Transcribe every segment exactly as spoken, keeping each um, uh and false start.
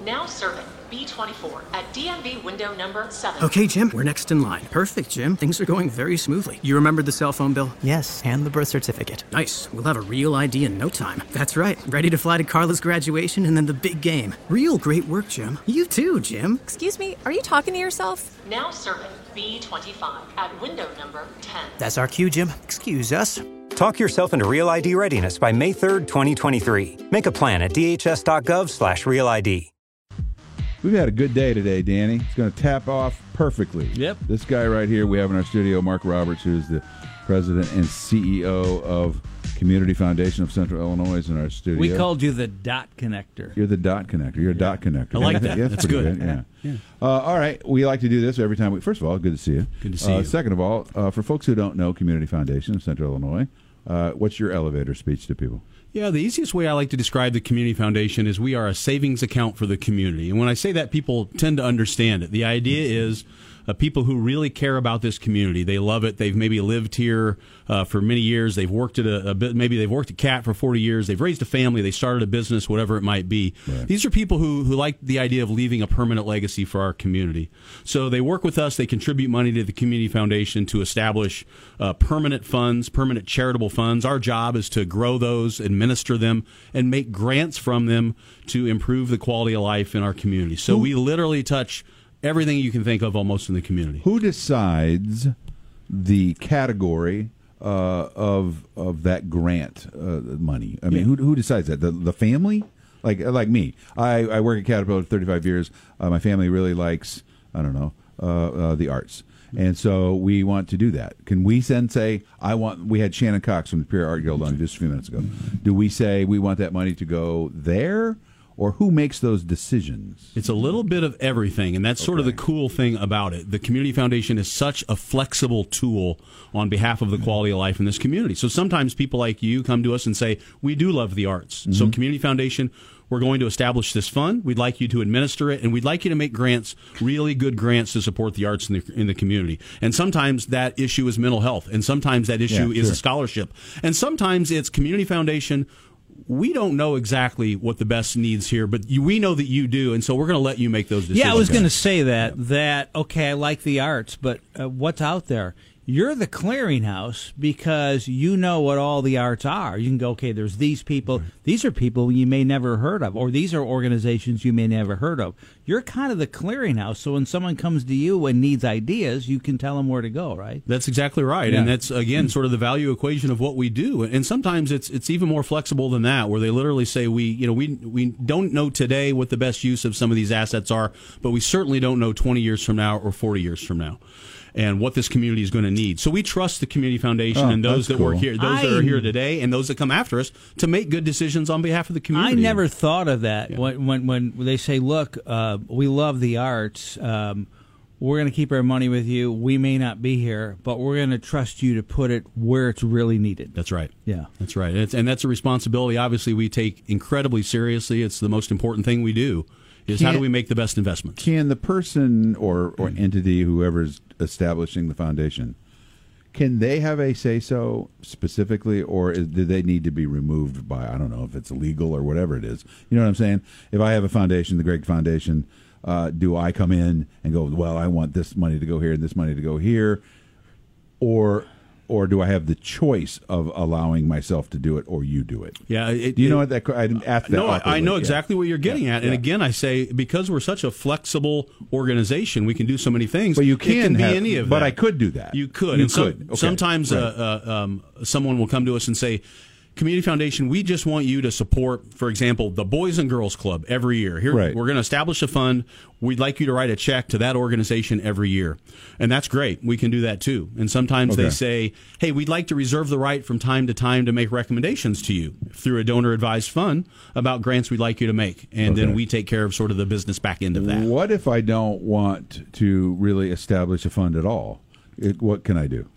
Now serving B twenty-four at D M V window number seven. Okay, Jim, we're next in line. Perfect, Jim. Things are going very smoothly. You remembered the cell phone bill? Yes, and the birth certificate. Nice. We'll have a real I D in no time. That's right. Ready to fly to Carla's graduation and then the big game. Real great work, Jim. You too, Jim. Excuse me, are you talking to yourself? Now serving B twenty-five at window number ten. That's our cue, Jim. Excuse us. Talk yourself into Real I D readiness by May third, twenty twenty-three. Make a plan at dhs.gov slash real ID. We've had a good day today, Danny. It's going to tap off perfectly. Yep. This guy right here we have in our studio, Mark Roberts, who's the president and C E O of Community Foundation of Central Illinois, is in our studio. We called you the dot connector. You're the dot connector. You're a yeah. dot connector. I like that. Yeah, that's, that's good. good. Yeah. yeah. Uh, all right. We like to do this every time. We, first of all, good to see you. Good to see uh, you. Second of all, uh, for folks who don't know Community Foundation of Central Illinois, uh, what's your elevator speech to people? Yeah, the easiest way I like to describe the Community Foundation is we are a savings account for the community. And when I say that, people tend to understand it. The idea is uh, people who really care about this community. They love it. They've maybe lived here uh, for many years. They've worked at a, a bit. Maybe they've worked at C A T for forty years. They've raised a family. They started a business, whatever it might be. Right. These are people who, who like the idea of leaving a permanent legacy for our community. So they work with us. They contribute money to the Community Foundation to establish uh, permanent funds, permanent charitable funds. Our job is to grow those, administer them, and make grants from them to improve the quality of life in our community. So Who, we literally touch everything you can think of almost in the community. Who decides the category uh, of of that grant uh, money? I mean, Yeah. who who decides that? The the family? Like like me. I, I work at Caterpillar for thirty-five years. Uh, my family really likes, I don't know, uh, uh, the arts. And so we want to do that. Can we then say, I want, we had Shannon Cox from the Superior Art Guild on just a few minutes ago. Do we say we want that money to go there? Or who makes those decisions? It's a little bit of everything, and that's sort okay. of the cool thing about it. The Community Foundation is such a flexible tool on behalf of the quality of life in this community. So sometimes people like you come to us and say, we do love the arts. Mm-hmm. So Community Foundation, we're going to establish this fund. We'd like you to administer it, and we'd like you to make grants, really good grants to support the arts in the, in the community. And sometimes that issue is mental health, and sometimes that issue yeah, is sure. a scholarship. And sometimes it's Community Foundation. We don't know exactly what the best needs here, but you, we know that you do, and so we're going to let you make those decisions. Yeah, I was going to say that, that, okay, I like the arts, but uh, what's out there? You're the clearinghouse because you know what all the arts are. You can go, okay, there's these people. These are people you may never heard of, or these are organizations you may never heard of. You're kind of the clearinghouse, so when someone comes to you and needs ideas, you can tell them where to go, right? That's exactly right, yeah. and that's, again, sort of the value equation of what we do. And sometimes it's it's even more flexible than that, where they literally say, we you know we we don't know today what the best use of some of these assets are, but we certainly don't know twenty years from now or forty years from now, and what this community is going to need. So we trust the Community Foundation oh, and those that cool. work here, those I, that are here today, and those that come after us to make good decisions on behalf of the community. I never thought of that. Yeah. When, when when they say, look, uh, we love the arts, um, we're going to keep our money with you. We may not be here, but we're going to trust you to put it where it's really needed. That's right. Yeah. That's right. And, it's, and that's a responsibility, obviously, we take incredibly seriously. It's the most important thing we do, is Can't, how do we make the best investments? Can the person or, or entity, whoever's establishing the foundation, can they have a say-so specifically, or is, do they need to be removed by, I don't know, if it's illegal or whatever it is? You know what I'm saying? If I have a foundation, the Gregg Foundation, uh, do I come in and go, well, I want this money to go here and this money to go here? Or or do I have the choice of allowing myself to do it, or you do it? Yeah. It, do you it, know what that, I didn't ask that No, I, I awkwardly. know Yeah. exactly what you're getting Yeah. at. And Yeah. again, I say, because we're such a flexible organization, we can do so many things. But you can, it can be have, any of but that. I could do that. You could. You and some- could. Okay. Sometimes Right. uh, uh, um, someone will come to us and say, Community Foundation, we just want you to support, for example, the Boys and Girls Club every year. Here, Right. we're going to establish a fund. We'd like you to write a check to that organization every year. And that's great. We can do that too. And sometimes Okay. they say, hey, we'd like to reserve the right from time to time to make recommendations to you through a donor-advised fund about grants we'd like you to make. And Okay. then we take care of sort of the business back end of that. What if I don't want to really establish a fund at all? It, what can I do?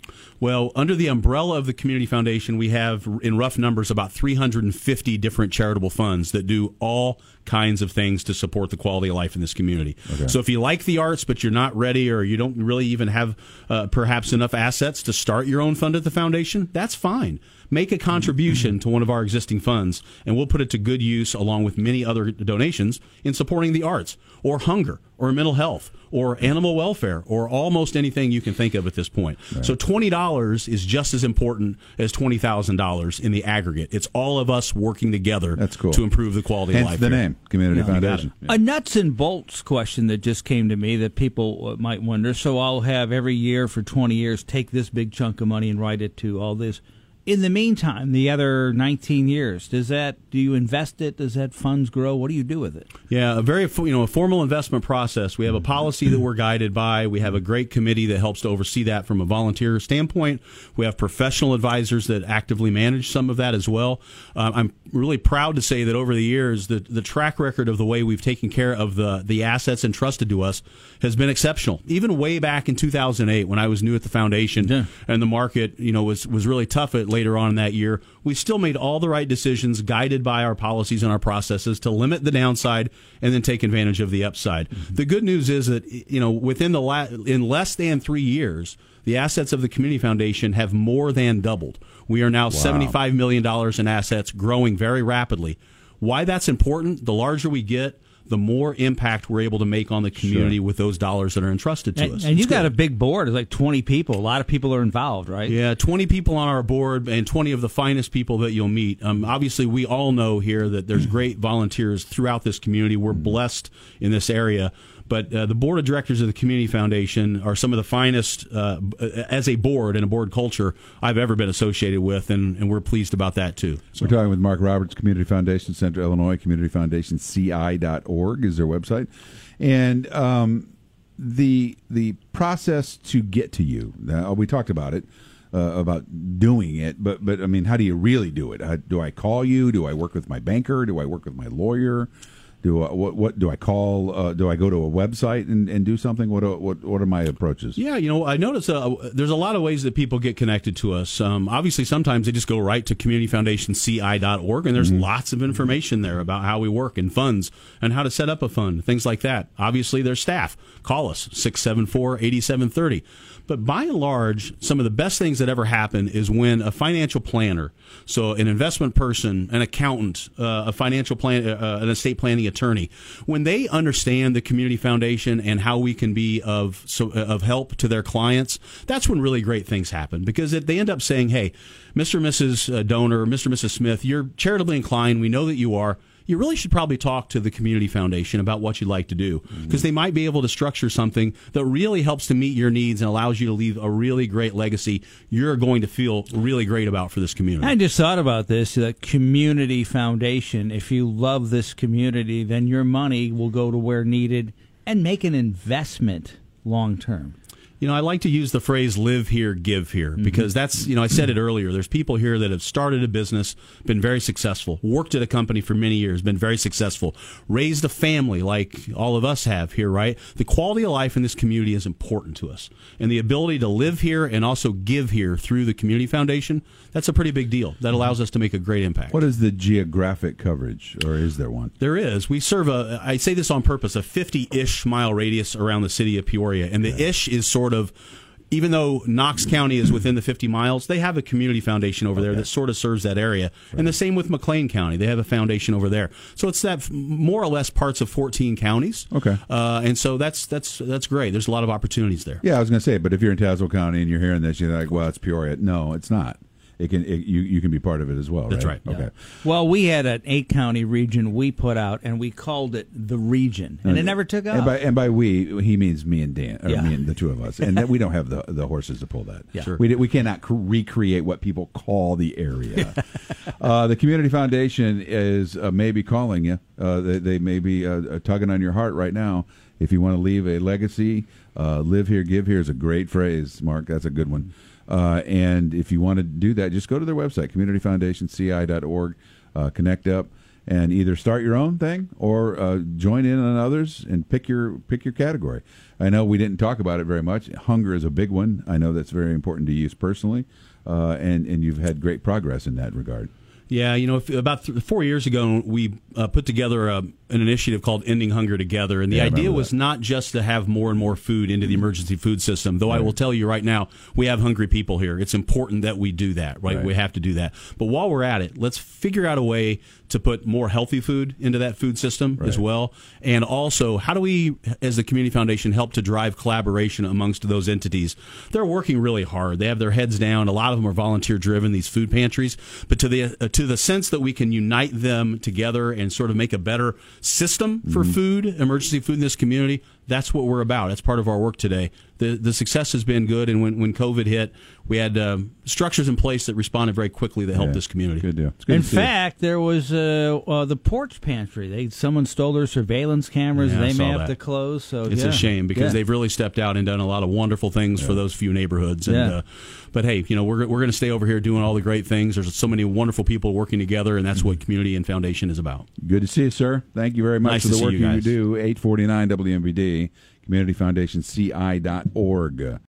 Well, under the umbrella of the Community Foundation, we have, in rough numbers, about three hundred fifty different charitable funds that do all kinds of things to support the quality of life in this community. Okay. So if you like the arts, but you're not ready, or you don't really even have uh, perhaps enough assets to start your own fund at the foundation, that's fine. Make a contribution to one of our existing funds, and we'll put it to good use along with many other donations in supporting the arts, or hunger, or mental health, or animal welfare, or almost anything you can think of at this point. Right. So twenty dollars is just as important as twenty thousand dollars in the aggregate. It's all of us working together That's cool. to improve the quality Hence of life. the here. name, Community yeah, Foundation. Yeah. A nuts and bolts question that just came to me that people might wonder. So I'll have every year for twenty years take this big chunk of money and write it to all this. In the meantime, the other nineteen years, does that, do you invest it? Does that funds grow? What do you do with it? Yeah, a very, you know, a formal investment process. We have a policy that we're guided by. We have a great committee that helps to oversee that from a volunteer standpoint. We have professional advisors that actively manage some of that as well. Uh, I'm really proud to say that over the years, the, the track record of the way we've taken care of the, the assets entrusted to us has been exceptional. Even way back in two thousand eight, when I was new at the foundation, yeah. and the market, you know, was, was really tough at later on in that year, we still made all the right decisions guided by our policies and our processes to limit the downside and then take advantage of the upside. Mm-hmm. The good news is that, you know, within the la- in less than three years, the assets of the Community Foundation have more than doubled. We are now wow. seventy-five million dollars in assets, growing very rapidly. Why that's important, the larger we get, the more impact we're able to make on the community sure. with those dollars that are entrusted to and, us. And you've got a big board. It's like twenty people. A lot of people are involved, right? Yeah, twenty people on our board and twenty of the finest people that you'll meet. Um, obviously, we all know here that there's great volunteers throughout this community. We're blessed in this area. But uh, the board of directors of the Community Foundation are some of the finest, uh, as a board and a board culture, I've ever been associated with, and, and we're pleased about that, too. So. We're talking with Mark Roberts, Community Foundation, Central Illinois, community foundation C I dot org is their website. And um, the the process to get to you, uh, we talked about it, uh, about doing it, but, but I mean, how do you really do it? How, do I call you? Do I work with my banker? Do I work with my lawyer? Do I, what, what do I call? Uh, do I go to a website and, and do something? What, what what are my approaches? Yeah, you know, I notice uh, there's a lot of ways that people get connected to us. Um, obviously, sometimes they just go right to community foundation C I dot org, and there's mm-hmm. lots of information there about how we work and funds and how to set up a fund, things like that. Obviously, there's staff. Call us, six seven four, eight seven three zero. But by and large, some of the best things that ever happen is when a financial planner, so an investment person, an accountant, uh, a financial plan, uh, an estate planning attorney, when they understand the Community Foundation and how we can be of so, of help to their clients, that's when really great things happen. Because they end up saying, hey, Mister and Missus Donor, Mister and Missus Smith, you're charitably inclined. We know that you are. You really should probably talk to the Community Foundation about what you'd like to do, because they might be able to structure something that really helps to meet your needs and allows you to leave a really great legacy you're going to feel really great about for this community. I just thought about this, the Community Foundation. If you love this community, then your money will go to where needed and make an investment long term. You know, I like to use the phrase live here, give here, because that's, you know, I said it earlier. There's people here that have started a business, been very successful, worked at a company for many years, been very successful, raised a family like all of us have here, right? The quality of life in this community is important to us. And the ability to live here and also give here through the Community Foundation, that's a pretty big deal. That allows us to make a great impact. What is the geographic coverage, or is there one? There is. We serve a, I say this on purpose, a fifty-ish mile radius around the city of Peoria. And the yeah. ish is sort of, even though Knox County is within the fifty miles, they have a Community Foundation over okay. there that sort of serves that area. Right. And the same with McLean County. They have a foundation over there. So it's that more or less parts of fourteen counties. Okay. Uh, and so that's that's that's great. There's a lot of opportunities there. Yeah, I was going to say, but if you're in Tazewell County and you're hearing this, you're like, well, it's Peoria. No, it's not. It can it, you you can be part of it as well. That's right. right. Okay. Yeah. Well, we had an eight county region we put out, and we called it the region, and, and it never took off. And by, and by we, he means me and Dan, or yeah. me and the two of us, and that we don't have the the horses to pull that. Yeah. Sure. We we cannot cr- recreate what people call the area. uh, the Community Foundation is uh, maybe calling you. Uh, they, they may be uh, tugging on your heart right now. If you want to leave a legacy, uh, live here, give here is a great phrase, Mark. That's a good one. Uh, and if you want to do that, just go to their website, community foundation C I dot org, uh, connect up, and either start your own thing or uh, join in on others and pick your pick your category. I know we didn't talk about it very much. Hunger is a big one. I know that's very important to you personally, uh, and and you've had great progress in that regard. Yeah, you know, if, about th- four years ago, we uh, put together a, an initiative called Ending Hunger Together, and the yeah, idea was not just to have more and more food into the emergency food system, though right. I will tell you right now, we have hungry people here. It's important that we do that, right? right? We have to do that. But while we're at it, let's figure out a way to put more healthy food into that food system right. as well. And also, how do we, as the Community Foundation, help to drive collaboration amongst those entities? They're working really hard. They have their heads down. A lot of them are volunteer-driven, these food pantries. But to the uh, to the sense that we can unite them together and sort of make a better system for mm-hmm. food, emergency food in this community, that's what we're about. That's part of our work today. The the success has been good, and when, when COVID hit, we had um, structures in place that responded very quickly that helped yeah, this community. Good deal. Good in fact, there was uh, uh, the porch pantry. They someone stole their surveillance cameras. Yeah, they may have that. to close. So it's yeah. a shame because yeah. they've really stepped out and done a lot of wonderful things yeah. for those few neighborhoods. And, yeah. uh, but hey, you know we're we're going to stay over here doing all the great things. There's so many wonderful people working together, and that's mm-hmm. what Community and Foundation is about. Good to see you, sir. Thank you very much nice for the work you, you do. eight forty-nine W M B D, Community Foundation C I dot org.